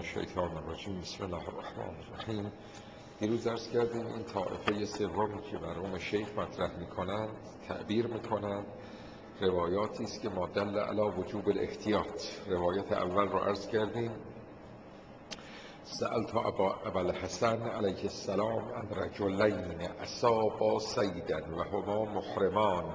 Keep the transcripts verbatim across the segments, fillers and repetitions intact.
الشیطان الرجیم. بسم الله الرحمن الرحیم. دیروز عرض کردیم این طائفه سومی که مرحوم شیخ مطرح میکنند، تعبیر میکنند، روایاتی است که ما دل علی وجوب الاحتیاط. روایت اول رو عرض کردیم: سألت ابا ابوالحسن علیه السلام عن رجلین اصابا صیدا و هما محرمان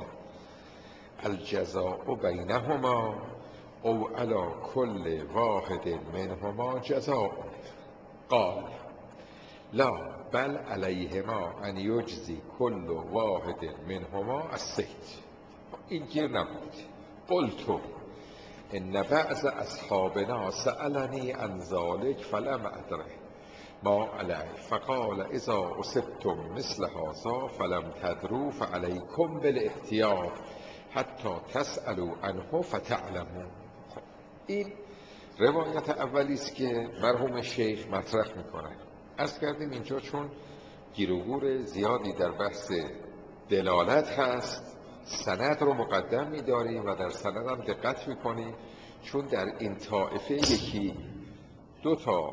الجزاء بینهما او علی کل واحد منهما جزاء. قال لا بل علیهما ان یجزی کل واحد منهما الصید. این گیر نبود. قلت ان بعض اصحابنا سألنی عن ذلك فلم ادره ما علیه فقال اذا اصبتم مثل هذا فلم تدروا فعلیکم بالاحتیاط حتی تسألوا عنه فتعلموا. این روایت اولی است که مرحوم شیخ مطرح میکنه. عرض کردیم اینجا چون گیر و گور زیادی در بحث دلالت هست، سند رو مقدم می‌داریم و در سند هم دقت می‌کنیم، چون در این طائفه یکی دو تا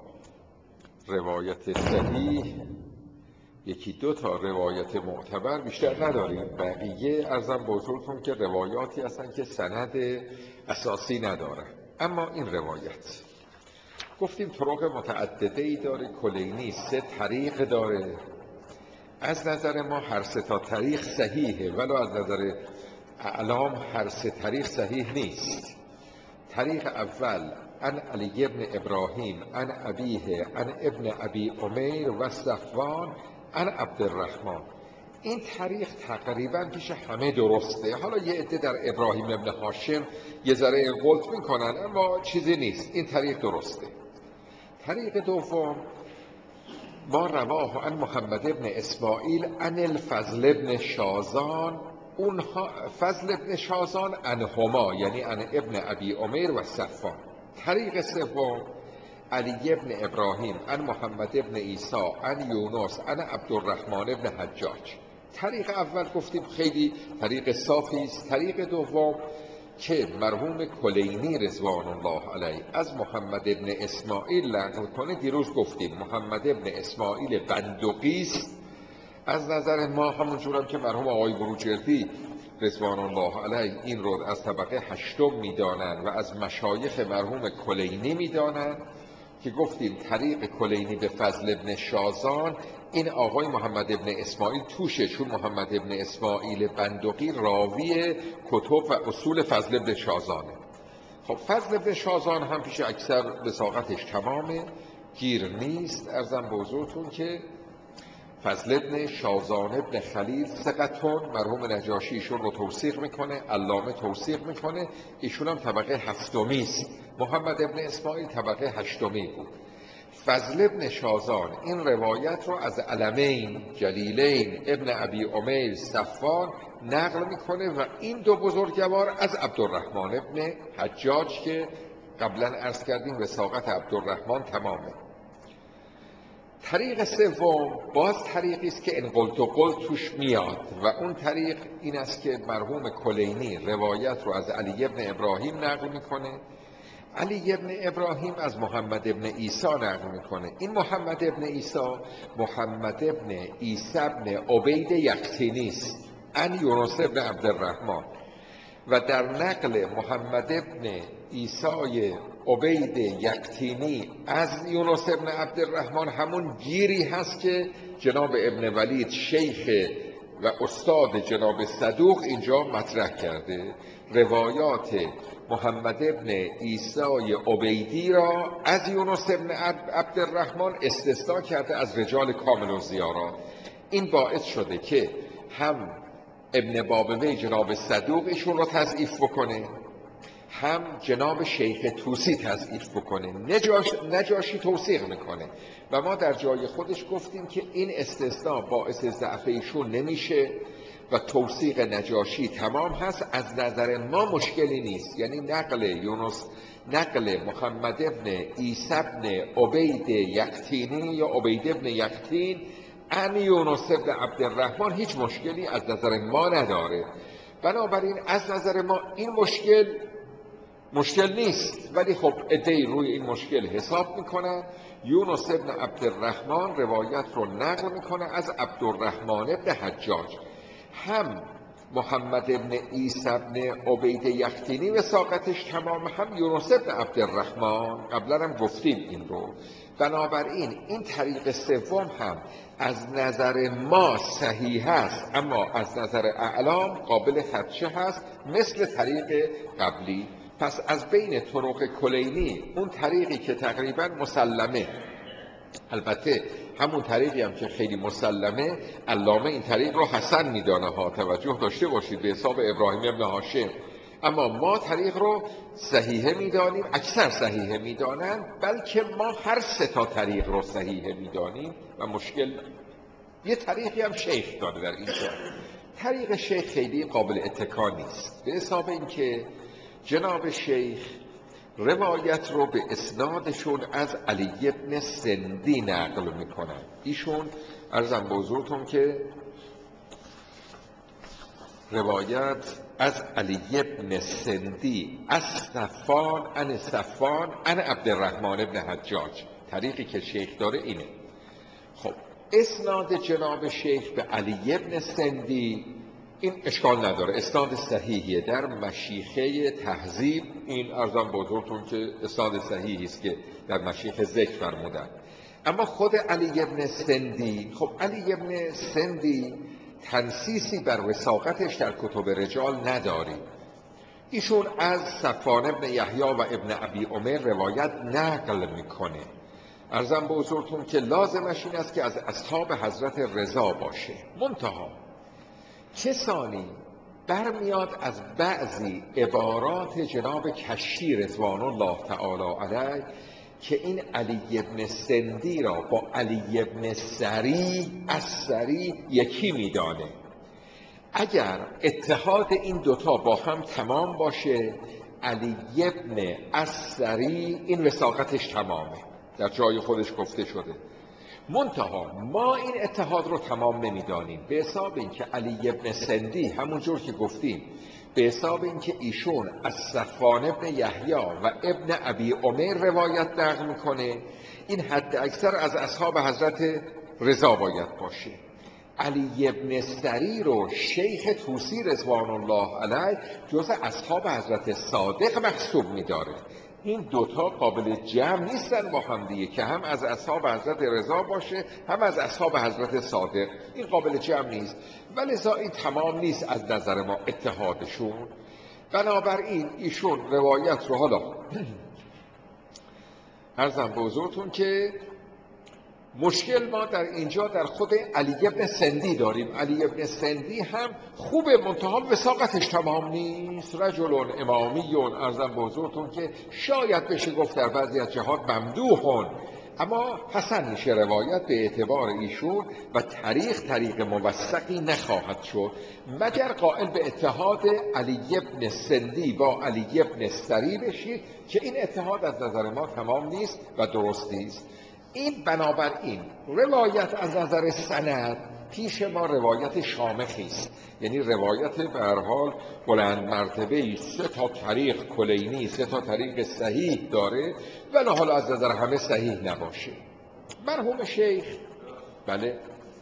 روایت صحیح، یکی دو تا روایت معتبر بیشتر نداریم. بقیه عرضم بزرگتون که روایاتی هستن که سند اساسی نداره. اما این روایت گفتیم طرق متعدده ای داره، کلینی سه طریق داره. از نظر ما هر سه تا طریق صحیحه، ولی از نظر اعلام هر سه طریق صحیح نیست. طریق اول ان علی ابن ابراهیم ان ابیه ان ابن ابی امیر و صفوان ان عبدالرحمن. این طریق تقریبا پیش همه درسته. حالا یه عده در ابراهیم ابن هاشم یه ذره غلط میکنن، اما چیزی نیست، این طریق درسته. طریق دوم ما رواه عن محمد ابن اسماعیل عن الفضل ابن شازان، اونها فضل ابن شازان عنهما یعنی عن ابن ابی امیر و صفوان. طریق سوم علی ابن ابراهیم عن محمد ابن عیسی عن یونس عن عبدالرحمن ابن حجاج. طریق اول گفتیم خیلی طریق صافی است. طریق دوم که مرحوم کلینی رضوان الله علیه از محمد ابن اسماعیل نقل کنه، دیروز گفتیم محمد ابن اسماعیل بندقی است. از نظر ما همونجور هم که مرحوم آقای بروجردی رضوان الله علیه این رو از طبقه هشتم میدانند و از مشایخ مرحوم کلینی میدانند، که گفتیم طریق کلینی به فضل ابن شازان این آقای محمد ابن اسماعیل توشه، چون محمد ابن اسماعیل بندقی راوی کتب و اصول فضل ابن شازانه. خب فضل ابن شازان هم پیش اکثر وثاقتش تمامه، گیر نیست. ارزم به حضورتون که فضل ابن شازان ابن خلیل ثقتون، مرحوم نجاشی ایشون رو توثیق میکنه، علامه توثیق میکنه، ایشون هم طبقه هفتمی است. محمد ابن اسماعیل طبقه هشتمی بود. فضل ابن شازان این روایت رو از علمین جلیلین ابن ابی امیر صفوان نقل میکنه و این دو بزرگوار از عبدالرحمن ابن حجاج که قبلا عرض کردیم وثاقت عبدالرحمن تمامه. طریق سوم باز طریقی است که ان قلت و قلت توش میاد و اون طریق این است که مرحوم کلینی روایت رو از علی ابن ابراهیم نقل میکنه، علی ابن ابراهیم از محمد ابن عیسی نقل میکنه. این محمد ابن عیسی محمد ابن عیسی ابن عبید یقطینی است ان یونس ابن عبدالرحمن، و در نقل محمد ابن عیسی عبید یقطینی از یونس ابن عبدالرحمن همون گیری هست که جناب ابن ولید شیخ و استاد جناب صدوق اینجا مطرح کرده. روایات محمد ابن عیسی عبیدی را از یونس ابن عبدالرحمن استثناء کرده از رجال کامل و زیارا. این باعث شده که هم ابن بابوی جناب صدوق ایشون رو تضعیف بکنه، هم جناب شیخ طوسی تضعیف بکنه، نجاش نجاشی توثیق میکنه. و ما در جای خودش گفتیم که این استثناء باعث ضعف ایشون نمیشه و توثیق نجاشی تمام هست. از نظر ما مشکلی نیست، یعنی نقل یونس نقل محمد ابن عیسی ابن عبید یقطینی یا عبید ابن یقطین ان یونس ابن عبدالرحمن هیچ مشکلی از نظر ما نداره. بنابراین از نظر ما این مشکل مشکل نیست، ولی خب عده‌ای روی این مشکل حساب میکنن. یونس ابن عبدالرحمن روایت رو نقل میکنه از عبدالرحمن ابن حجاج. هم محمد ابن عیسی ابن عبید یختینی وثاقتش تمام، هم یونس ابن عبدالرحمن. قبلا هم گفتیم این رو. بنابراین این طریق سوم هم از نظر ما صحیح هست، اما از نظر اعلام قابل خدشه هست مثل طریق قبلی. پس از بین طرق کلینی اون طریقی که تقریبا مسلمه، البته همون طریقی هم که خیلی مسلمه، علامه این طریق رو حسن میدانه ها، توجه داشته باشید، به حساب ابراهیم ابن هاشم. اما ما طریق رو صحیحه میدانیم، اکثر صحیحه میدانن، بلکه ما هر سه تا طریق رو صحیحه میدانیم و مشکل. یه طریقی هم شیخ داره در اینجا. طریق شیخ خیلی قابل اتکا نیست، به حساب اینکه جناب شیخ روایت رو به اسنادشون از علی ابن سندی نقل میکنن. ایشون عرضم به حضورتون که روایت از علی ابن سندی از صفان عن صفان عن عبدالرحمن ابن حجاج، طریقی که شیخ داره اینه. خب اسناد جناب شیخ به علی ابن سندی این اشکال نداره، اسناد صحیحیه. در مشیخه تهذیب این ارزم بزرگتون که اسناد صحیحی است که در مشیخه ذکر فرمودن. اما خود علی ابن سندی، خب علی ابن سندی تنسیسی بر وثاقتش در کتب رجال نداریم. ایشون از صفوان ابن یحیی و ابن ابی عمر روایت نقل میکنه. ارزم به حضورتون که لازمش این است که از اصحاب حضرت رضا باشه. منتها کسانی برمیاد از بعضی عبارات جناب کشی رضوان الله تعالی علیه که این علی ابن سندی را با علی ابن سری از سری یکی میدانه. اگر اتحاد این دوتا با هم تمام باشه، علی ابن از سری این وثاقتش تمامه، در جای خودش گفته شده. منتها ما این اتحاد رو تمام نمیدانیم، به حساب این که علی ابن سندی همونجور که گفتیم، به حساب این که ایشون از صفوان ابن یحیی و ابن ابی عمر روایت نقل میکنه، این حد اکثر از اصحاب حضرت رضا باید باشه. علی ابن سری رو شیخ طوسی رضوان الله علیه جز اصحاب حضرت صادق محسوب میداره. این دوتا قابل جمع نیستن با هم دیگه که هم از اصحاب حضرت رضا باشه هم از اصحاب حضرت صادق، این قابل جمع نیست. ولذا این تمام نیست از نظر ما اتحادشون. بنابراین ایشون روایت رو حالا عرضم به حضورتون که مشکل ما در اینجا در خود علی ابن سندی داریم. علی ابن سندی هم خوبه، منتها وثاقتش تمام نیست. رجل امامیون، عرضم به حضورتون که شاید بشه گفت در بعضی از جهات ممدوحون، اما حسن میشه روایت به اعتبار ایشون و طریق طریق موثقی نخواهد شد مگر قائل به اتحاد علی ابن سندی با علی ابن سری بشید که این اتحاد از نظر ما تمام نیست و درست نیست. این بنابراین روایت از نظر سند پیش ما روایت شامخی است، یعنی روایت به هر حال بلند مرتبه‌ای، سه تا طریق کلینی، سه تا طریق صحیح داره، ولی حالا از نظر همه صحیح نباشه. مرحوم شیخ بله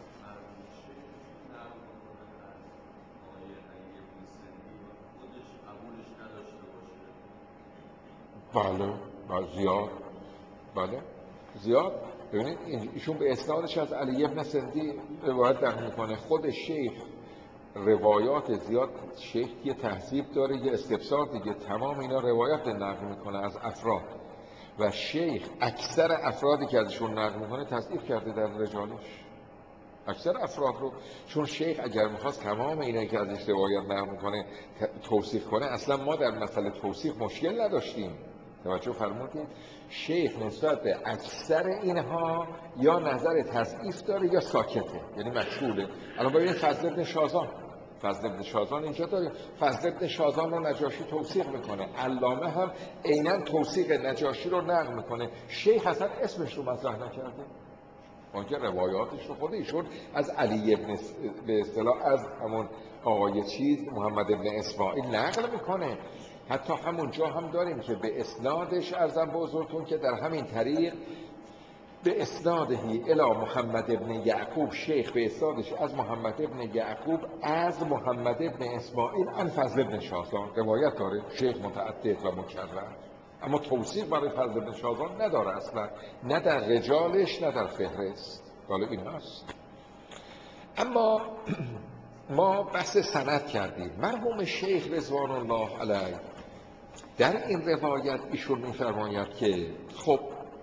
بله بله زیاد بله زیاد. ببینید ایشون به اسنادش از علی ابن سندی روایت نقل میکنه. خود شیخ روایات زیاد، شیخ یه تهذیب داره، یه استفسار دیگه، تمام اینا روایت نقل میکنه از افراد و شیخ اکثر افرادی که ازشون نقل میکنه تصدیق کرده در رجالش، اکثر افراد رو. چون شیخ اگر میخواست تمام اینا که ازش روایت نقل میکنه توصیف کنه، اصلا ما در مسئله توصیف مشکل نداشتیم. توجه فرمودید؟ شیخ نسبت به اکثر اینها یا نظر تضعیف داره یا ساکته، یعنی مشغوله. الان ببینید فضل ابن شازان، فضل ابن شازان اینجا داریم، فضل ابن شازان رو نجاشی توثیق میکنه، علامه هم عیناً توثیق نجاشی رو نقل میکنه. شیخ اصلا اسمش رو مطرح نکرده، اونجا روایاتش رو خود ایشون از علی ابن به اصطلاح از همون آقای چیز محمد ابن اسماعیل نقل میکنه. حتی همونجا هم داریم که به اسنادش ارزم به حضورتون که در همین طریق به اسنادهی الی محمد ابن یعقوب، شیخ به اسنادش از محمد ابن یعقوب از محمد ابن اسماعیل عن فضل ابن شازان روایت داره، شیخ متعدد و مکرر، اما توصیف برای فضل ابن شازان نداره اصلا، نه در رجالش نه در فهرست. حالا این هست. اما ما بحث سند کردیم. مرحوم شیخ رضوان الله علیه در این روایت ایشون می‌فرماید که خب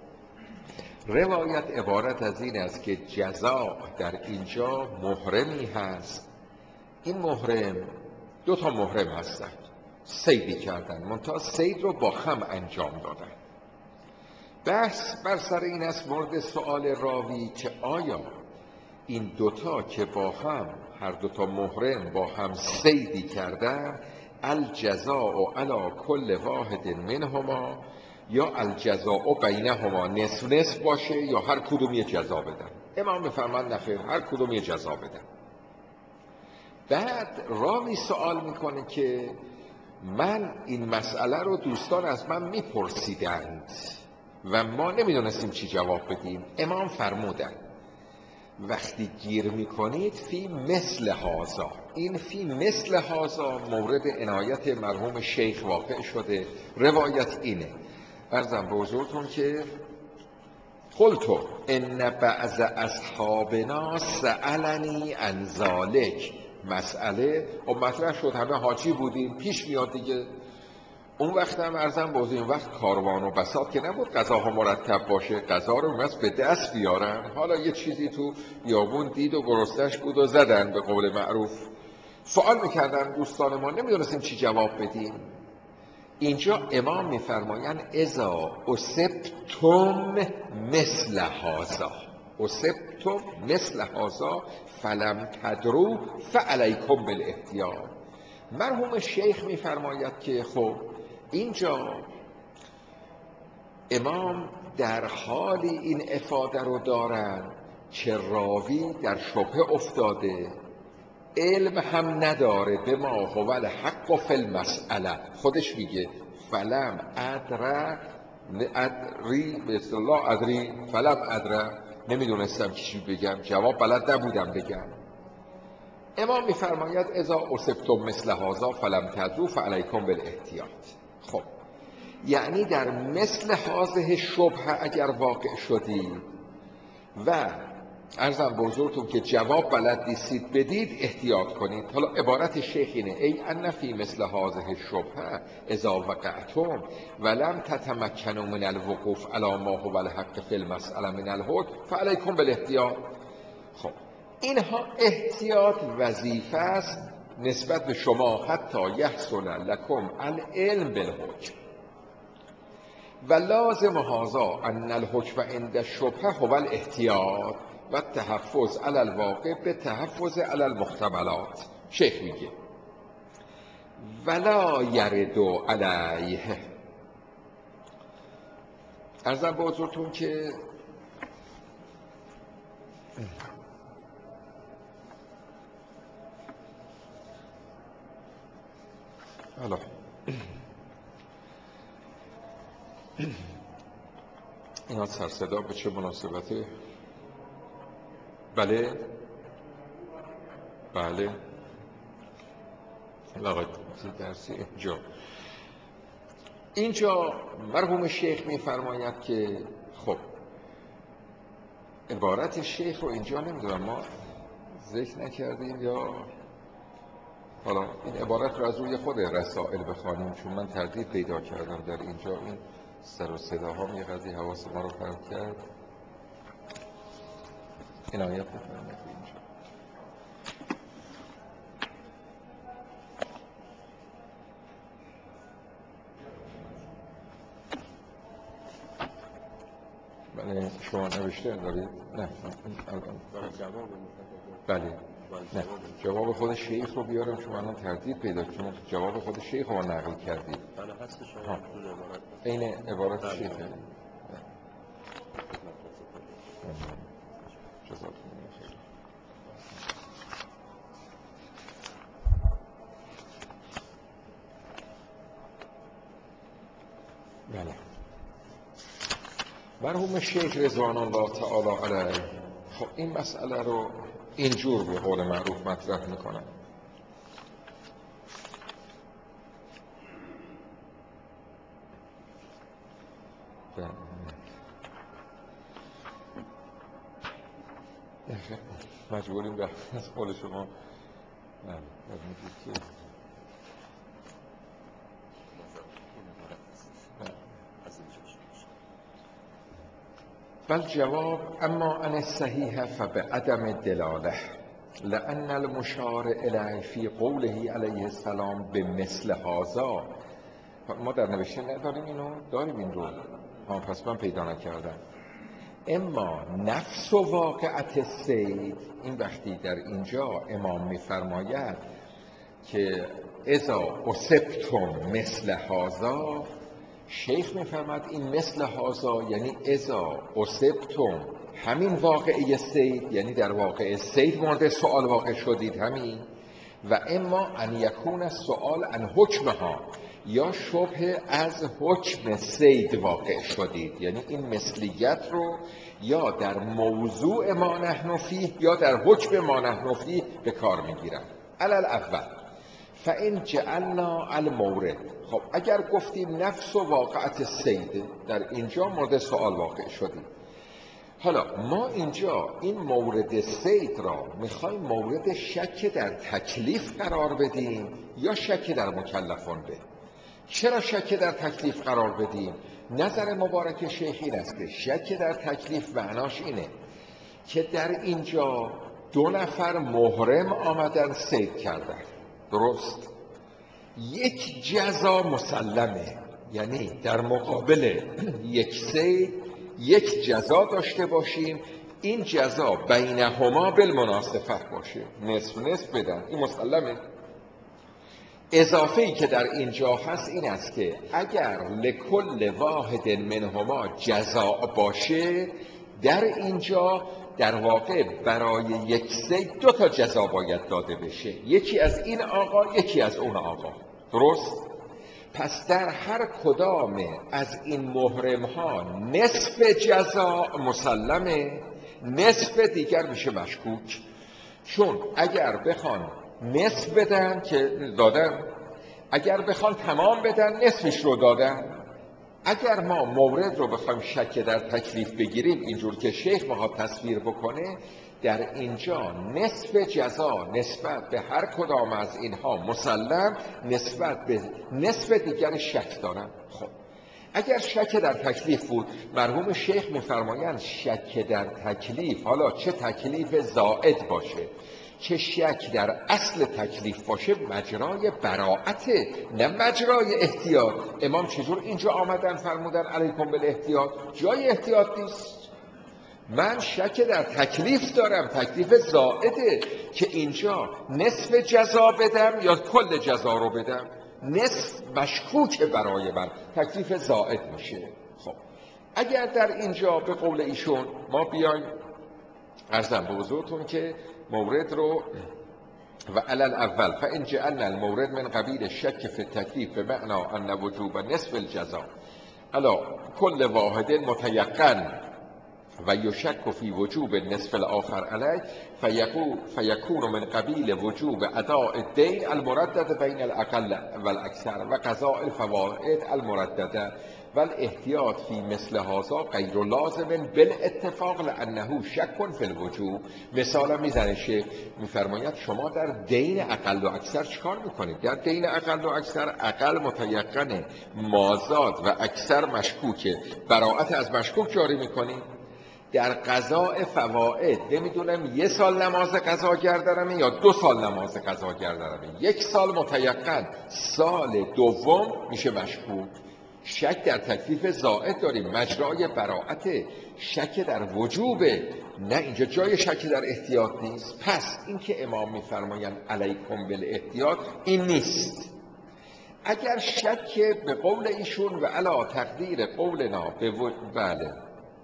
روایت عبارت از این است که جزا در اینجا محرمی هست. این محرم دو تا محرم هستند، صیدی کردن، منتها صید رو با هم انجام دادن. بحث بر سر این است مورد سؤال راوی که آیا این دوتا که با هم هر دوتا محرم با هم صیدی کردن الجزاء علی کل واحد منهما یا الجزاء بینهما نصف نصف باشه یا هر کدوم یه جزا بدن. امام میفرماند نخیر، هر کدوم یه جزا بدن. بعد راوی سوال میکنه که من این مسئله رو دوستان از من میپرسیدند و ما نمیدونستیم چی جواب بدیم. امام فرمودند وقتی گیر میکنید فی مثل هازا، این فی مثل هازا مورد عنایت مرحوم شیخ واقع شده. روایت اینه، عرضم به حضورتون که قلتو ان بعض اصحابنا سألنی عن ذلک، مسئله و مطرح شد، همه حاجی بودیم، پیش میاد دیگه. اون وقت هم عرضم بازی، این وقت کاروان و بساط که نبود غذاها مرتب باشه، غذا رو می‌خواست به دست بیارن. حالا یه چیزی تو بیابون دید و گرسنش بود و زدن به قول معروف. سوال میکردن دوستان ما، نمیدونستیم چی جواب بدیم. اینجا امام میفرمایند اذا اصبتم مثل هذا، اصبتم مثل هذا فلم تدروا فعلیکم بالاحتیاط. مرحوم شیخ میفرماید که خب اینجا امام در حالی این افاده رو دارن که راوی در شبهه افتاده، علم هم نداره به ما هو الحق فی المسئله. خودش میگه فلم ادرا ادری به اصطلاح ادری فلم ادرا، نمیدونستم چی بگم، جواب بلد نبودم بگم. امام میفرماید اذا اصبتم مثل هذا فلم تدروا فعلیکم بالاحتیاط. خب یعنی در مثل هذه شبهه اگر واقع شدید و عرضم به حضورتون که جواب بلد نیستید بدید، احتیاط کنید. حالا عبارت شیخ اینه ای ان فی مثل هذه شبهه اذا وقعتم ولم تتمکنوا من الوقوف علی ما هو الحق فی المسئله من الحکم فعلیکم بالاحتیاط. خب اینها احتیاط وظیفه است نسبت به شما حتی یحصل لکم العلم بالحکم و لازم هذا ان الحکم عند الشبهه هو الاحتیاط و تحفظ علی الواقع به تحفظ علی المحتملات. شیخ میگه ولا یرد علیه. عرضم به حضورتون که حالا اینا سر صدا به چه مناسبته؟ بله بله لغت درسی اینجا اینجا مرحوم شیخ میفرماید که خب عبارت شیخ رو اینجا نمیدونم ما ذکر نکردیم یا حالا این عبارت رو از روی خود رسائل بخوانیم، چون من تردید پیدا کردم در اینجا. این سر و صداها یه قضیه حواس ما رو پرت کرد. عنایت بفرمایید اینجا. بله شما نوشته دارید؟ نه الان جواب بله نه جواب خود شیخ رو بیارم چون الان تردید پیدا کنم. جواب خود شیخ رو نقل کردید. بله هستش تو عبارت. این عبارت شیخه. جزاکم الله خیر. مرحوم شیخ رضوان الله تعالی علیه خب این مسئله رو اینجور به قول معروف مطرح میکنن. مجبوریم به از قول شما بل جواب اما ان الصحیح فبعدم دلاله لأن المشار الیه فی قوله علیه السلام به مثل هذا. ما در نوشته نداریم اینو؟ داریم این رو؟ ها پس من پیدا نکردم. اما نفس و واقعت سید، این وقتی در اینجا امام میفرماید که اذا اصبتم مثل هذا، شیخ میفرماید این مثل هذا یعنی اذا اصبتم همین واقعه سید، یعنی در واقع سید مورد سوال واقع شدید همین. و اما ان یکون السؤال عن حکمها، یا شبه از حکم سید واقع شدید، یعنی این مثلیت رو یا در موضوع ما نحن فیه یا در حکم ما نحن فیه به کار میگیرن. علل اول فان جعلنا المورد، خب اگر گفتیم نفس و واقعت سید در اینجا مورد سوال واقع شدید، حالا ما اینجا این مورد سید را میخوایم مورد شک در تکلیف قرار بدیم یا شک در مکلفان به؟ چرا شک در تکلیف قرار بدیم؟ نظر مبارک شیخ این است که شک در تکلیف معناش اینه که در اینجا دو نفر محرم آمدن صید کردن، درست؟ یک جزا مسلمه، یعنی در مقابل یک صید یک جزا داشته باشیم، این جزا بینهما بالمناسبه باشه، نصف نصف بدن، این مسلمه. اضافه‌ای که در اینجا هست این است که اگر لکل واحد منهما جزا باشه، در اینجا در واقع برای یک صید دو تا جزا باید داده بشه، یکی از این آقا یکی از اون آقا، درست؟ پس در هر کدام از این محرم ها نصف جزا مسلمه، نصف دیگر میشه مشکوک. چون اگر بخوان نصف بدن که دادن، اگر بخوان تمام بدن نصفش رو دادن. اگر ما مورد رو بخوایم شک در تکلیف بگیریم اینجور که شیخ میخواد تصویر بکنه، در اینجا نصف جزا نسبت به هر کدام از اینها مسلم، نسبت به نصف دیگر شک دارن. خب اگر شک در تکلیف بود، مرحوم شیخ میفرمایند شک در تکلیف، حالا چه تکلیف زائد باشه چه شک در اصل تکلیف باشه، مجرای براعته نه مجرای احتیاط. امام چجور اینجا آمدن فرمودن علیکم بالاحتیاط؟ جای احتیاط نیست. من شک در تکلیف دارم، تکلیف زائده که اینجا نصف جزا بدم یا کل جزا رو بدم، نصف مشکوک برای من، تکلیف زائد میشه. خب اگر در اینجا به قول ایشون ما بیایم عرضم به حضورتون که مورد رو و علل اول فان جعلنا المورد من قبیل شک فی التکلیف بمعنی ان وجوب نصف الجزا الا کل واحد متیقن و یشک فی وجوب نصف الاخر علیه فیکون من قبیل وجوب اداء الدین المردد بین الاقل و الاکثر و قضاء الفوائد المردده و الاحتیاط فی مثل هذا غیر لازم بالاتفاق لانه شک فی الوجوب. مثلا میزنه شیخ میفرماید شما در دین اقل و اکثر چیکار میکنید؟ در دین اقل و اکثر اقل متیقنه، مازاد و اکثر مشکوکه، براءت از مشکوک جاری میکنید. در قضاء فوائد نمیدونم یه سال نماز قضا گردرمه یا دو سال نماز قضا گردرمه، یک سال متیقن، سال دوم میشه مشکوک. شک در تکلیف زائد داریم، مجرای براءت، شک در وجوبه، نه اینجا جای شک در احتیاط نیست. پس این که امام میفرمایند علیکم بالاحتیاط این نیست. اگر شک به قول ایشون و علا تقدیر قولنا به و... بله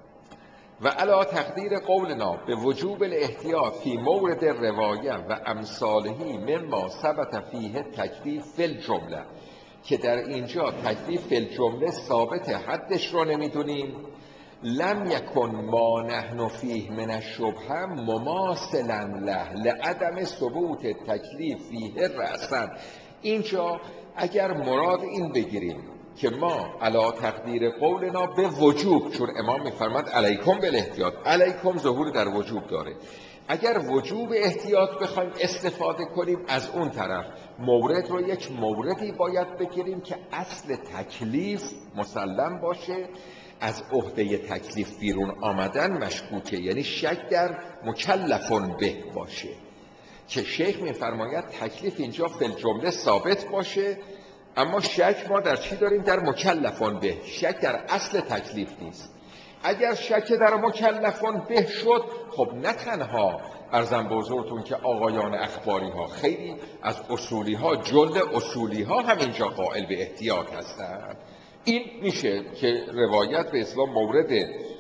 و علا تقدیر قولنا به وجوب الاحتیاط فی مورد روایه و امثالهی مما ثبت فیه تکلیف فی الجمله، که در اینجا تکلیف فی الجمله ثابت، حدش رو نمیدونیم لم یکن ما نحن فیه من الشبهه مماثلا له لعدم ثبوت تکلیف فیه رأسا. اینجا اگر مراد این بگیریم که ما علا تقدیر قولنا به وجوب، چون امام میفرماد علیکم بالاحتیاط، علیکم ظهور در وجوب داره، اگر وجوب احتیاط بخوایم استفاده کنیم، از اون طرف مورد رو یک موردی باید بگیریم که اصل تکلیف مسلم باشه، از عهده تکلیف بیرون آمدن مشکوکه، یعنی شک در مکلفون به باشه، که شیخ میفرماید تکلیف اینجا فی الجمله ثابت باشه، اما شک ما در چی داریم؟ در مکلفون به، شک در اصل تکلیف نیست. اگر شک در مکلفون به شد، خب نه تنها عرضم به حضورتون که آقایان اخباری ها، خیلی از اصولی ها، جل اصولی ها همینجا قائل به احتیاط هستند. این میشه که روایت به اسلام مورد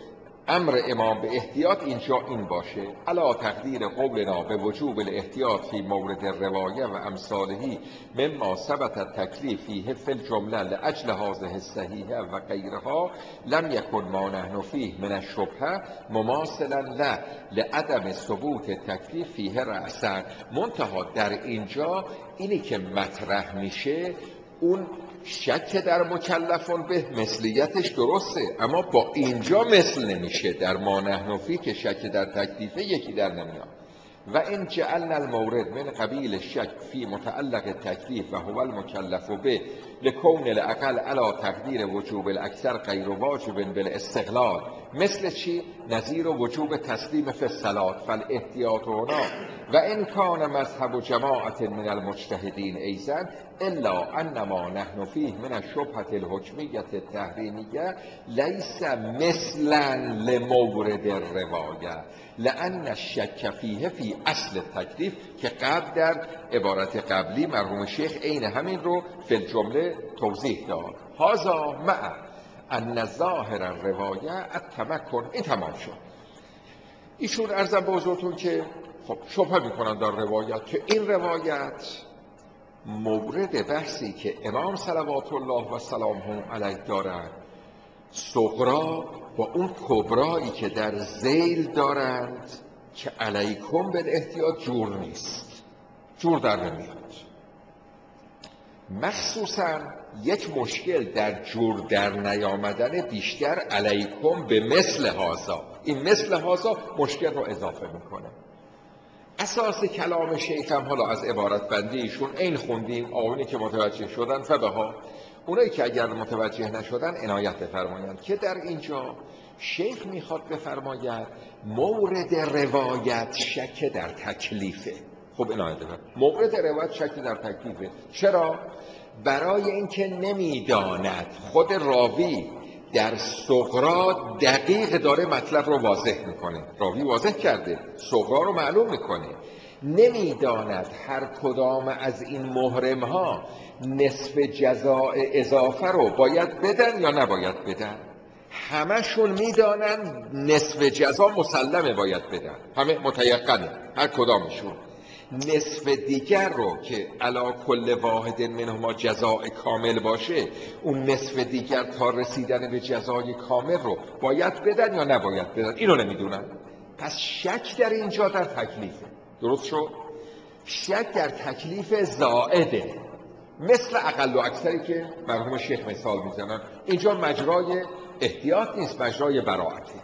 امر امام به احتیاط اینجا این باشه، علا تقدیر قولنا به وجوب الاحتیاط فی مورد روایه و امثالهی مما ثبت التکلیف فیه فی الجمله لاجل هذه الصحیحه و غیرها لم یکن ما نحن فیه من الشبهه مماثلا له لعدم ثبوت تکلیف فیه رأسا. منتها در اینجا اینی که مطرح میشه، اون شک در مکلفون به مثلیتش درسته، اما با اینجا مثل نمیشه. در ما نحن فیه که شک در تکلیفه یکی در نمیاد. و این جعلنا المورد من قبیل شک فی متعلق تکلیف و هو المکلف به لکون الاقل علی تقدیر وجوب الاکثر غیر واجب بالاستقلال. مثل چی؟ نظیر وجوب تسلیم فی الصلاة فالاحتیاط هنا و ان کان مذهب جماعت من المجتهدین ایضا الا انما نحن فیه من الشبهة الحکمیة التحریمیه لیس مثلا لمورد الروایه لان الشک فیه فی اصل التکلیف، که قبل در عبارت قبلی مرحوم شیخ عین همین رو فی الجمله توضیح داد. هذا مع ان ظاهر الروایه التمکن. این تمام شد. ایشون عرضم به حضورتون که خب شبهه میکنن در روایت که این روایت مورد بحثی که امام صلوات الله و سلامه علیه دارند صغرا با اون کبرایی که در ذیل دارند که علیکم بالاحتیاط جور نیست، جور در نمیاد. مخصوصا یک مشکل در جور در نیامدن بیشتر علیکم به مثل هازا، این مثل هازا مشکل رو اضافه میکنه. اساس کلام شیخ هم حالا از عبارت بندی ایشون این خوندیم، آونی که متوجه شدن فبها، اونایی که اگر متوجه نشدن عنایت بفرمایند که در اینجا شیخ میخواد بفرماید مورد روایت شک در تکلیفه. خب عنایت بفرمایید، مورد روایت شک در تکلیفه. چرا؟ برای اینکه نمیداند خود راوی در صغرا دقیق داره مطلب رو واضح میکنه، راوی واضح کرده، صغرا رو معلوم میکنه، نمیداند هر کدام از این محرم ها نصف جزاء اضافه رو باید بدن یا نباید بدن. همشون میدانن نصف جزا مسلمه باید بدن، همه متیقنه هر کدامشون. نصف دیگر رو که علا کل واحد منهما جزاء کامل باشه، اون نصف دیگر تا رسیدن به جزای کامل رو باید بدن یا نباید بدن، اینو نمیدونن. پس شک در اینجا در تکلیفه. درست شد؟ شک در تکلیف زائده، مثل اقل و اکثری که مرحوم شیخ مثال میزنن. اینجا مجرای احتیاط نیست، مجرای براعته.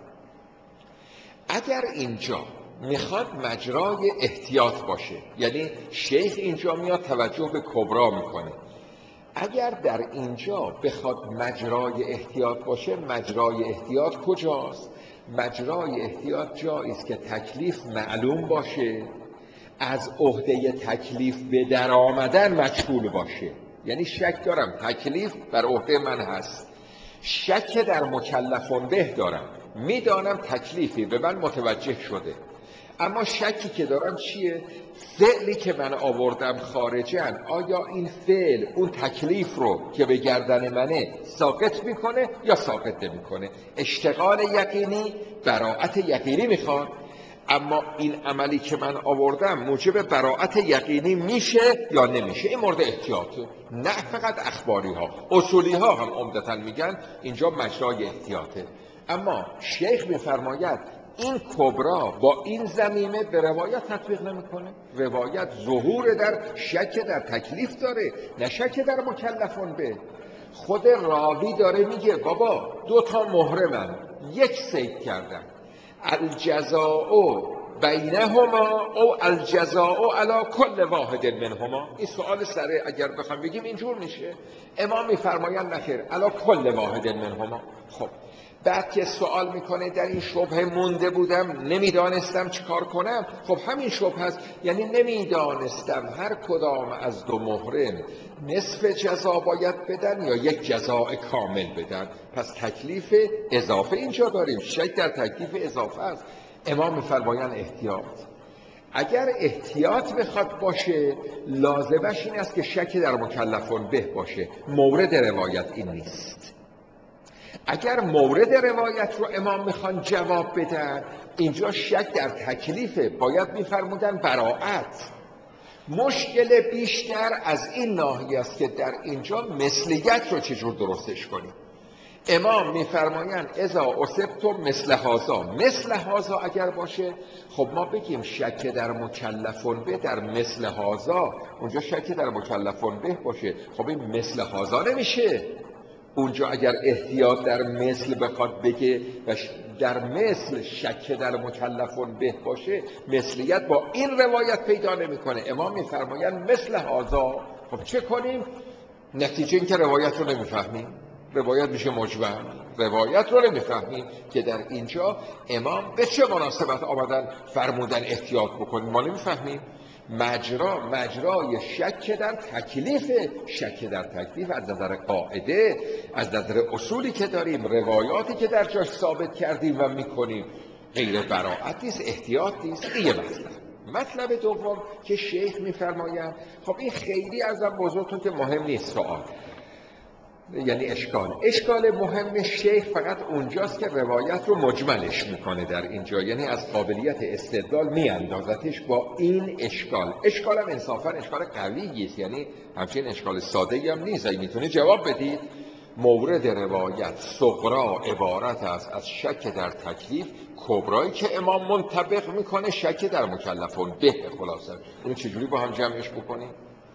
اگر اینجا میخواد مجرای احتیاط باشه، یعنی شیخ اینجا میاد توجه به کبرا میکنه، اگر در اینجا بخواد مجرای احتیاط باشه، مجرای احتیاط کجاست؟ مجرای احتیاط جایی است که تکلیف معلوم باشه، از عهده تکلیف به در آمدن مجهول باشه. یعنی شک دارم تکلیف بر عهده من هست، شک در مکلفون به دارم، میدانم تکلیفی به من متوجه شده، اما شکی که دارم چیه؟ فعلی که من آوردم خارجن، آیا این فعل اون تکلیف رو که به گردن منه ساقط میکنه یا ساقط نمیکنه؟ اشتغال یقینی، براعت یقینی میخواد، اما این عملی که من آوردم موجب براعت یقینی میشه یا نمیشه؟ این مورد احتیاطه. نه فقط اخباری ها، اصولی ها هم عمدتاً میگن اینجا مجرای احتیاطه. اما شیخ میفرماید این کبرا با این ضمیمه به روایت تطبیق نمیکنه. روایت ظهور در شک در تکلیف داره، نه شک در مکلفون به. خود راوی داره میگه بابا دو تا محرمن، یک صید کردن، الجزاء بینهما او الجزاء علی کل واحد منهما. این سوال سره اگر بخوام بگیم اینجور میشه. امام میفرمایند نخیر، علی کل واحد منهما. خب بعد که سوال میکنه در این شبهه مونده بودم، نمیدانستم چیکار کنم. خب همین شبهه است، یعنی نمیدانستم هر کدام از دو محرم نصف جزا باید بدن یا یک جزاء کامل بدن. پس تکلیف اضافه اینجا داریم، شک در تکلیف اضافه است. امام میفرمایند احتیاط. اگر احتیاط بخواد باشه لازمش این است که شک در مکلفون به باشه. مورد روایت این نیست. اگر مورد روایت رو امام میخوان جواب بدن، اینجا شک در تکلیفه، باید میفرمودن براءت. مشکل بیشتر از این ناحیه است که در اینجا مثلیت رو چجور درستش کنیم. امام میفرمایند اذا اصبتم مثل هذا، مثل هذا اگر باشه خب ما بگیم شک در مکلفون به در مثل هذا، اونجا شک در مکلفون به باشه. خب این مثل هذا نمیشه. اونجا اگر احتیاط در مثل بخواد بگه و در مثل شک در مکلفون به باشه، مثلیت با این روایت پیدا نمیکنه. امام میفرمایند مثل هذا. خب چه کنیم؟ نتیجه این که روایت رو نمیفهمیم، روایت میشه مجمل، روایت رو نمیفهمیم که در اینجا امام به چه مناسبت آمدن فرمودن احتیاط بکنیم. ما نمیفهمیم. مجرا مجرای شک در تکلیف، شک در تکلیف از نظر قاعده، از نظر اصولی که داریم، روایاتی که در جاش ثابت کردیم و میکنیم، غیر براءت نیست، احتیاط نیست. این یه مطلب. مطلب دوم که شیخ میفرمایند، خب این خیلی ازم بزرگتون که مهم نیست سوال، یعنی اشکال اشکال مهم شیخ فقط اونجاست که روایت رو مجملش میکنه در اینجا، یعنی از قابلیت استدلال میاندازتش با این اشکال. اشکال هم انصافا اشکال قویه است، یعنی همچین اشکال ساده‌ای هم نیست. اگه میتونه جواب بدید. مورد روایت صغرا عبارت است از شک در تکلیف، کبرایی که امام منطبق میکنه شک در مکلفون به. خلاصه اون چجوری با هم جمعش بکنیم؟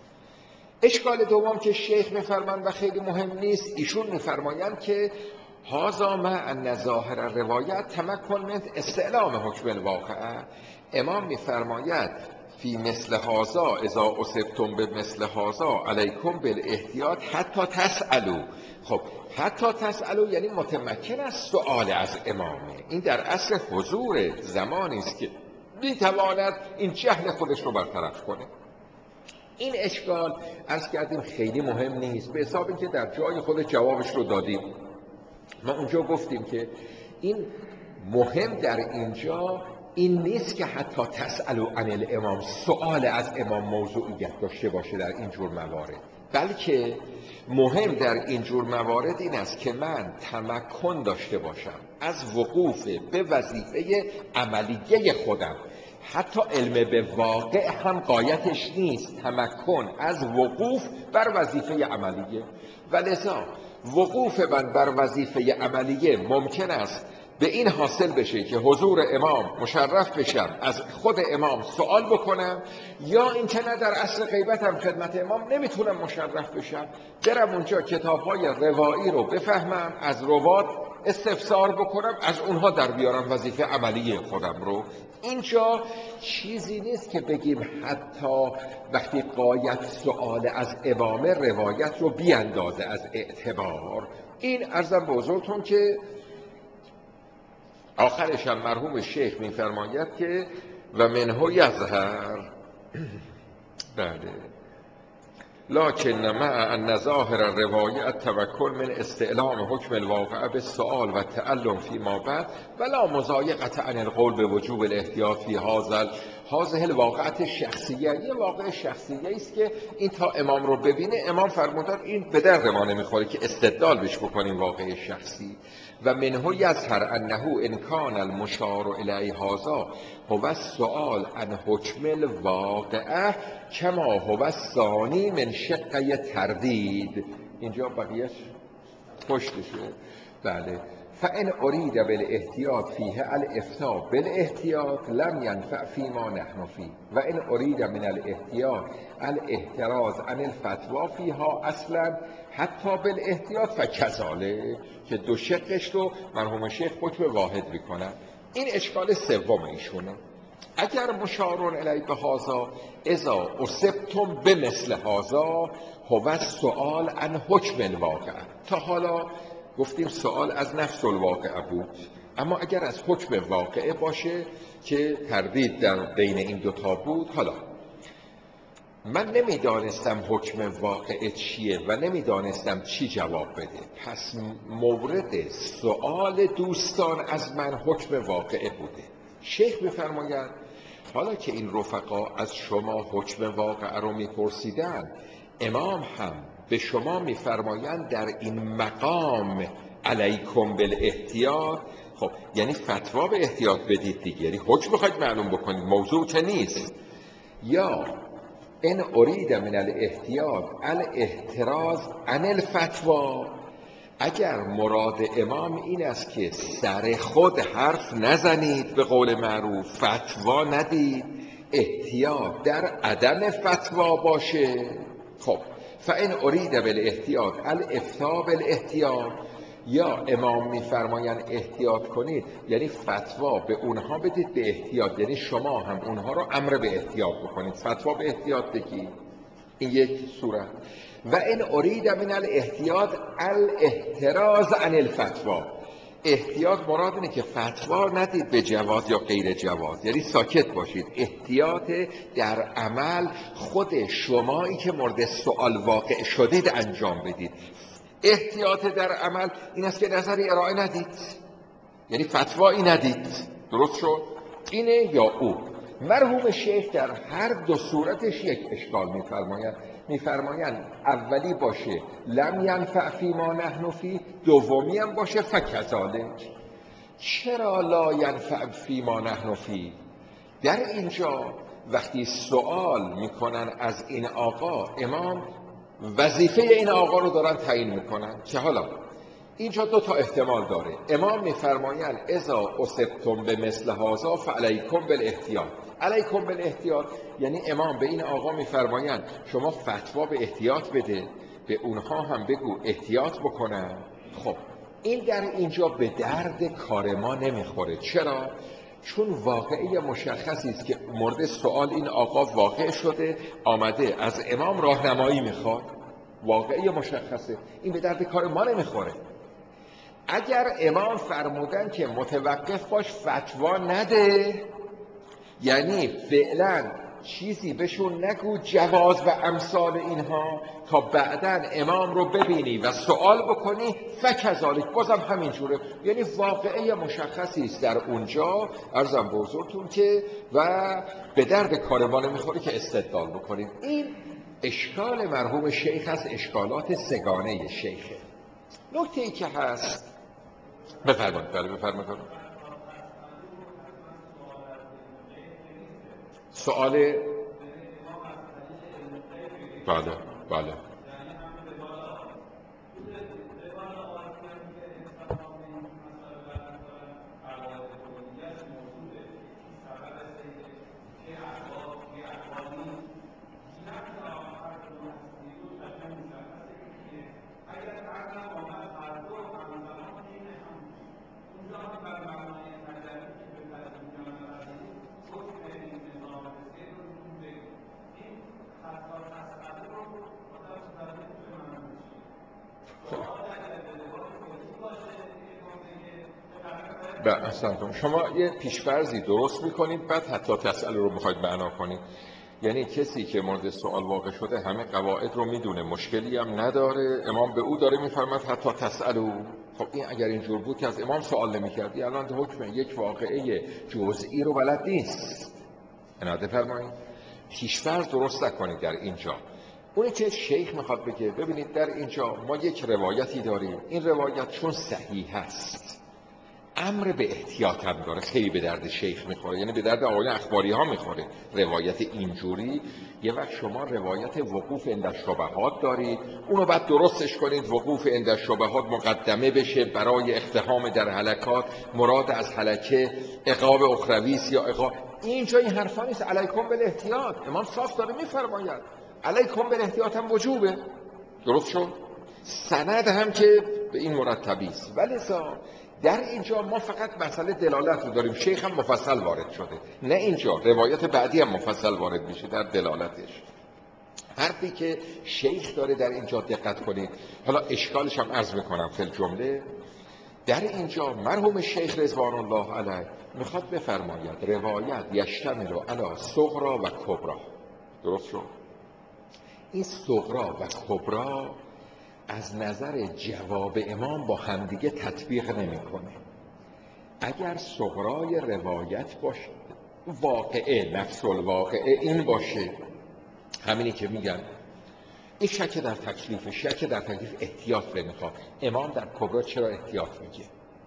اشکال دوم که شیخ میفرمایند و خیلی مهم نیست، ایشون میفرمایند که هذا مع ان ظاهر روایت تمکن من استعلام حکم الواقعه. امام میفرماید فی مثل هذا اذا اصبتم به مثل هذا علیکم بالاحتیاط حتی تسألوا. خب حتی تسألوا یعنی متمکن از سؤال از امامه. این در اصل حضور زمانی است که میتواند این جهل خودش رو برطرف کنه. این اشکال عرض کردیم خیلی مهم نیست، به حساب اینکه در جای خود جوابش رو دادیم. ما اونجا گفتیم که این مهم در اینجا این نیست که حتی تسألوا عن الامام، سؤال از امام موضوعیت داشته باشه در اینجور موارد، بلکه مهم در اینجور موارد این است که من تمکن داشته باشم از وقوف به وظیفه عملیه خودم. حتی علم به واقع هم غایتش نیست، تمکن از وقوف بر وظیفه عملیه. و لذا وقوف من بر وظیفه عملیه ممکن است به این حاصل بشه که حضور امام مشرف بشم، از خود امام سوال بکنم، یا اینکه نه در اصل غیبتم خدمت امام نمیتونم مشرف بشم، برم اونجا کتاب‌های روایی رو بفهمم، از روات استفسار بکنم، از اونها در بیارم وظیفه عملی خودم رو. اینجا چیزی نیست که بگیم حتی وقتی غایت سؤال از امامه روایت رو بیاندازه از اعتبار. این عرضم به حضورتون که آخرش هم مرحوم شیخ میفرماید که و منه یظهر بله لکن مع ان ظاهر الروایت تمکن من استعلام حکم الواقع بالسؤال و تعلم فيما بعد ولا مضایقة عن القول بوجوب الاحتیاط فی هذا هذه الواقعه شخصیه. یه واقع شخصیه است که این تا امام رو ببینه امام فرمودن این به درد ما نمیخوره که استدلال بش بکنیم واقع شخصی. و منه یظهر انه ان کان المشار الیه هذا هو السؤال عن حکم الواقعه کما هو الثانی من شقه تردید. اینجا بقیهش پشتشه. بله فان ارید بالاحتیاط فیه الافتاء بالاحتیاط لم ینفع فیما نحن فیه و ان ارید من الاحتیاط الاحتراز عن الفتوی فیها اصلا حتی بالاحتیاط فکذالک، که دو شقش رو مرحوم شیخ حکم واحد میکنن. این اشکال سوم ایشونه. اگر مشارون الی به هذا اذا اصبتم بمثل هذا هو السؤال عن حکم الواقع. تا حالا گفتیم سؤال از نفس الواقع بود، اما اگر از حکم واقعه باشه که تردید در بین این دوتا بود. حالا من نمیدانستم حکم واقعه چیه و نمیدانستم چی جواب بده، پس مورد سؤال دوستان از من حکم واقعه بوده. شیخ میفرماید حالا که این رفقا از شما حکم واقعه رو میپرسیدن، امام هم به شما میفرمایند در این مقام علیکم بالاحتیاط. خب یعنی فتوا به احتیاط بدید دیگه، یعنی حکم بخواید معلوم بکنید، موضوع که نیست. یا ان ارید من الاحتیاط الاحتراز عن الفتوا، اگر مراد امام این است که سر خود حرف نزنید، به قول معروف فتوا ندید، احتیاط در عدم فتوا باشه. خب فان ارید بالاحتیاط الافتاء بالاحتیاط، یا امام میفرمایند احتیاط کنید یعنی فتوا به اونها بدید به احتیاط، یعنی شما هم اونها رو امر به احتیاط بکنید، فتوا به احتیاط بگید. این یک صورت. و ان ارید من الاحتیاط الاحتراز عن الفتوا، احتیاط مراد اینه که فتوا ندید به جواز یا غیر جواز، یعنی ساکت باشید. احتیاط در عمل خود شمایی که مورد سؤال واقع شدید انجام بدید. احتیاط در عمل این است که نظری ارائه ندید، یعنی فتوایی ندید. درست شد؟ اینه یا او. مرحوم شیخ در هر دو صورتش یک اشکال میفرمایند. میفرمایند اولی باشه لم ینفع فیما نحن فیه، دومی هم باشه فکذالک. چرا لا ینفع فیما نحن فیه؟ در اینجا وقتی سوال میکنن از این آقا، امام وظیفه این آقا رو دارن تعیین میکنن که حالا اینجا دو تا احتمال داره. امام میفرمایند اذا اصبتم به مثل هذا فعلیکم بالاحتیاط. علیکم بالاحتیاط یعنی امام به این آقا میفرمایند شما فتوا به احتیاط بده، به اونها هم بگو احتیاط بکنن. خب این در اینجا به درد کار ما نمیخوره. چرا؟ چون واقعه مشخصی است که مورد سوال این آقا واقع شده، آمده از امام راهنمایی میخواد، واقعه مشخصه، این به درد کار ما نمیخوره. اگر امام فرمودن که متوقف باش فتوا نده، یعنی فعلا چیزی بهشون نگو جواز و امثال اینها تا بعدن امام رو ببینی و سوال بکنی، فکذالک بازم همینجوره. یعنی واقعه مشخصی است در اونجا، عرضم به حضورتون که و به درد کار ما نمیخوره که استدلال بکنیم. این اشکال مرحوم شیخ هست، اشکالات سگانه شیخه. نکته ای که هست بفرمایید. بله بفرمایید. سوال بله بله به احسنتون. شما یه پیش‌فرضی درست میکنید، بعد حتی تسأل رو میخواید معنا کنید. یعنی کسی که مورد سوال واقع شده همه قواعد رو میدونه، مشکلی هم نداره، امام به او داره میفرماد حتی تسألو. خب این اگر اینجور بود که از امام سوال نمیکردی، الان حکم یک واقعه جزئی رو بلد نیست. عنایت فرمایید. پیش‌فرض درست نکنید در اینجا. اونی که شیخ میخواد بگه، ببینید در اینجا ما یک روایتی داریم، این روایت چون صحیح هست، امر به احتیاط هم داره، خیلی به درد شیخ میخوره، یعنی به درد آقایان اخباری ها میخوره روایت اینجوری. یه وقت شما روایت وقوف عند الشبهات دارید، اونو بعد درستش کنید وقوف عند الشبهات مقدمه بشه برای اقتحام در هلکات، مراد از هلکه عقاب اخروی است یا عقاب. اینجا این حرفا نیست. علیکم بالاحتیاط، امام صاف داره میفرماید علیکم بالاحتیاط هم وجوبه، درست شد؟ سند هم که به این مرتبی است. ولی در اینجا ما فقط مسئله دلالت رو داریم، شیخ هم مفصل وارد شده، نه اینجا روایت بعدی هم مفصل وارد میشه در دلالتش. حرفی که شیخ داره در اینجا دقت کنید، حالا اشکالش هم عرض میکنم فی الجمله. در اینجا مرحوم شیخ رضوان الله علیه میخواد بفرماید روایت یشتمل علی صغرا و کبرا، درست شد؟ این صغرا و کبرا از نظر جواب امام با همدیگه تطبیق نمیکنه. اگر صغرای روایت باشه، واقعه نفس الواقعه این باشه، همینی که میگن این شک در تکلیف، شک در تکلیف احتیاط نمیخواد، امام در کبرا چرا احتیاط میگه؟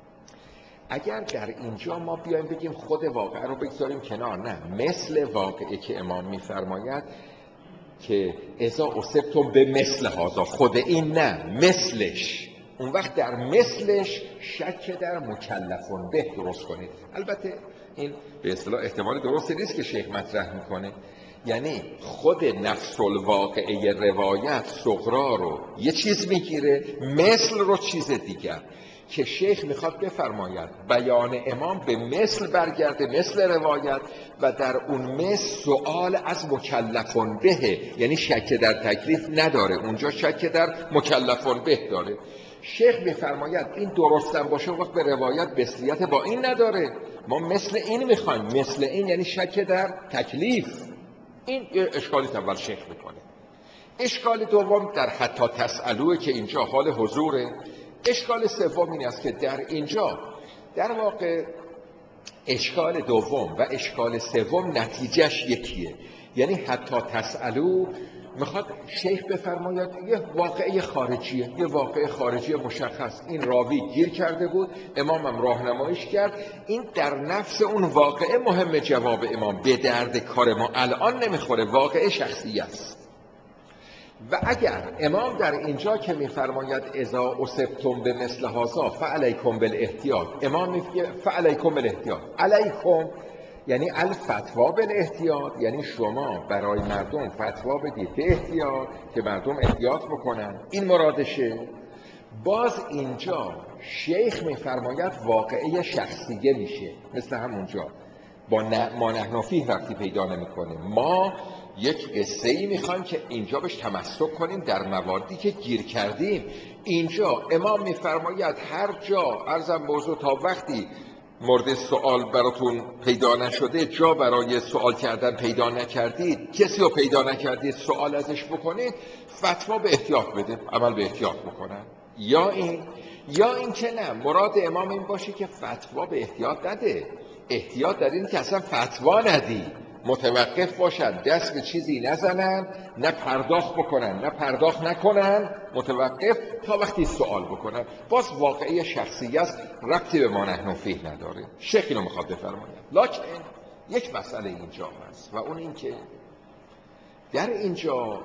اگر در اینجا ما بیایم بگیم خود واقعه رو بگذاریم کنار، نه، مثل واقعه که امام میفرماید که اذا اصبتم به مثل هذا، خود این نه، مثلش، اون وقت در مثلش شک در مکلفون به درست کنید. البته این به اصطلاح احتمال درستی نیست که شیخ مطرح میکنه، یعنی خود نفس الواقعه روایت صغرا رو یه چیز میگیره، مثل رو چیز دیگر، که شیخ میخواد بفرماید بیان امام به مثل برگرده، مثل روایت، و در اون مثل سؤال از مکلفون به، یعنی شک در تکلیف نداره، اونجا شک در مکلفون به داره. شیخ میفرماید این درستم باشه وقت به روایت مثلیت با این نداره، ما مثل این میخوایم، مثل این یعنی شک در تکلیف. این اشکالی اول شیخ میکنه. اشکال دوم در حتی تسألوه که اینجا حال حضوره. اشکال سوم این است که در اینجا در واقع اشکال دوم و اشکال سوم نتیجهش یکیه، یعنی حتی تسألو میخواد شیخ بفرماید یه واقعه خارجیه، یه واقعه خارجی مشخص، این راوی گیر کرده بود، امامم راهنماییش کرد، این در نفس اون واقعه مهم، جواب امام به درد کار ما الان نمیخوره، واقعه شخصی است. و اگر امام در اینجا که میفرماید اذا اصبتم به مثل هذا فعلیکم بالاحتیاط، امام میگه فعلیکم بالاحتیاط، علیکم یعنی الفتوا بالاحتیاط، یعنی شما برای مردم فتوا بدید به احتیاط که مردم احتیاط بکنن، این مرادشه. باز اینجا شیخ میفرماید واقعه شخصیه میشه، مثل همونجا با ما نحن فیه وقتی پیدا نمیکنه، ما یک قصه ای میخوایم که اینجا بهش تمسک کنیم در مواردی که گیر کردیم. اینجا امام میفرماید هر جا عرضم بزرگ تا وقتی مورد سوال براتون پیدا نشده، جا برای سوال کردن پیدا نکردید، کسی رو پیدا نکردید سوال ازش بکنید، فتوا به احتیاط بده، عمل به احتیاط بکنن. یا این یا این که نه، مراد امام این باشه که فتوا به احتیاط نده، احتیاط در این که اصلا فتوا ندی، متوقف باشن، دست به چیزی نزنن، نه پرداخت بکنن نه پرداخت نکنن، متوقف تا وقتی سوال بکنن. باز واقعی شخصی است، ربطی به ما نحن فیه نداره. شیخ اینو میخواد بفرماید. لکن یک مسئله اینجا هست و اون این که در اینجا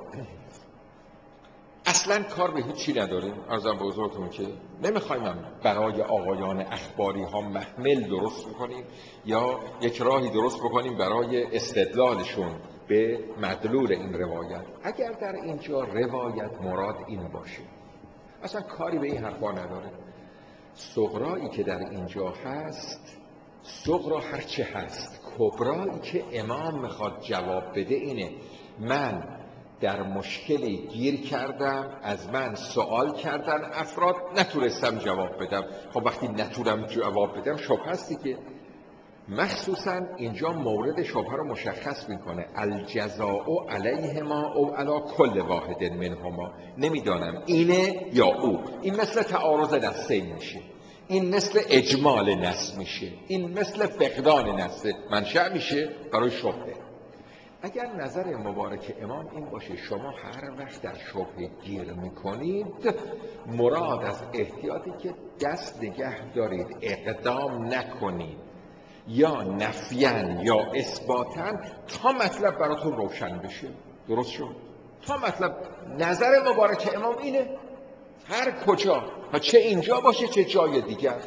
اصلا کار به هیچی نداریم، عرضم به حضورتون که نمیخوایم برای آقایان اخباری ها محمل درست بکنیم یا یک راهی درست بکنیم برای استدلالشون به مدلول این روایت. اگر در اینجا روایت مراد این باشه، اصلا کاری به این حرفا نداره. صغرایی که در اینجا هست، صغرا هرچه هست، کبرایی که امام میخواد جواب بده اینه، من در مشکلی گیر کردم، از من سوال کردن افراد، نتونستم جواب بدم. خب وقتی نتونم جواب بدم شبهه هستی که مخصوصا اینجا مورد شبهه رو مشخص میکنه، الجزاء علیهما او علی کل واحد منهما، نمیدانم اینه یا او. این مثل تعارض نصین میشه، این مثل اجمال نص میشه، این مثل فقدان نص منشأ میشه برای شبهه. اگر نظر مبارک امام این باشه شما هر وقت در شبهه گیر میکنید، مراد از احتیاطی که دست نگه دارید، اقدام نکنید یا نفیاً یا اثباتاً تا مطلب براتون روشن بشه. درست شد؟ تا مطلب نظر مبارک امام اینه، هر کجا، چه اینجا باشه چه جای دیگر.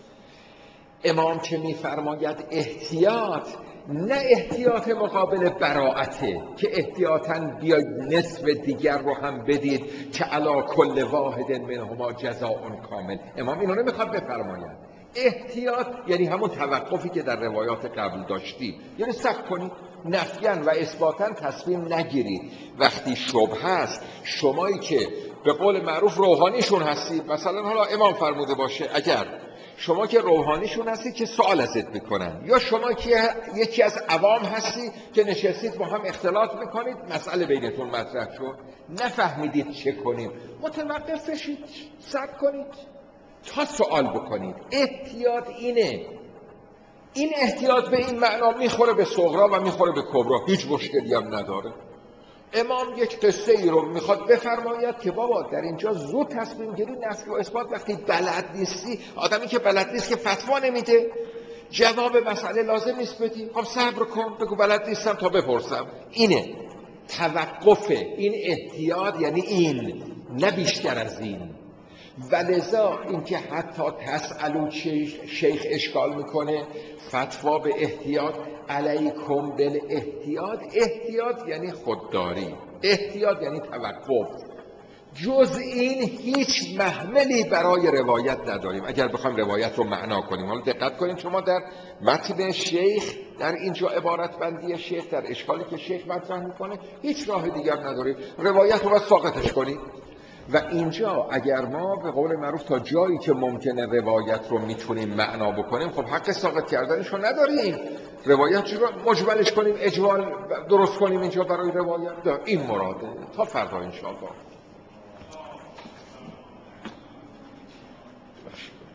امام که میفرماید احتیاط، نه احتیاط مقابل براعته که احتیاطاً بیاید نصف دیگر رو هم بدید که علی کل واحد منهما جزاء کامل. امام اینو نمیخواد بفرماید. احتیاط یعنی همون توقفی که در روایات قبل داشتیم، یعنی صبر کنید، نفیاً و اثباتاً تصمیم نگیرید. وقتی شبهه است، شمایی که به قول معروف روحانیشون هستید، مثلا حالا امام فرموده باشه، اگر شما که روحانیشون هستید که سوال ازت میکنن، یا شما که یکی از عوام هستی که نشستید با هم اختلاط میکنید، مسئله بینتون مطرح شد، نفهمیدید چه کنیم، متوقف بشید، صبر کنید تا سوال بکنید. احتیاط اینه. این احتیاط به این معنا میخوره به صغرا و میخوره به کبرا، هیچ مشکلی هم نداره. امام یک قصه ای رو میخواد بفرماید که بابا در اینجا زود تصمیم گیری، نفی و اثبات وقتی بلد نیستی، آدمی که بلد نیست که فتوا نمیده، جواب مسئله لازم نیست بدی، خب صبر کن، بگو بلد نیستم تا بپرسم. اینه توقف. این احتیاط یعنی این، نه بیشتر از این. ولذا اینکه حتی تسألو شیخ اشکال میکنه، فتوا به احتیاط، علیکم بالاحتیاط. احتیاط یعنی خودداری، احتیاط یعنی توقف. جز این هیچ محملی برای روایت نداریم اگر بخوایم روایت رو معنا کنیم. حالا دقت کنیم، شما در متن شیخ، در اینجا عبارت بندی شیخ، در اشکالی که شیخ مطرح میکنه، هیچ راه دیگر نداریم، روایت رو باید ساقطش کنید. و اینجا اگر ما به قول معروف تا جایی که ممکنه روایت رو میتونیم معنا بکنیم، خب حق ساقط کردنش رو نداریم. روایت رو مجملش کنیم، اجمال درست کنیم اینجا برای روایت، ده. این مراده. تا فردا انشاءالله.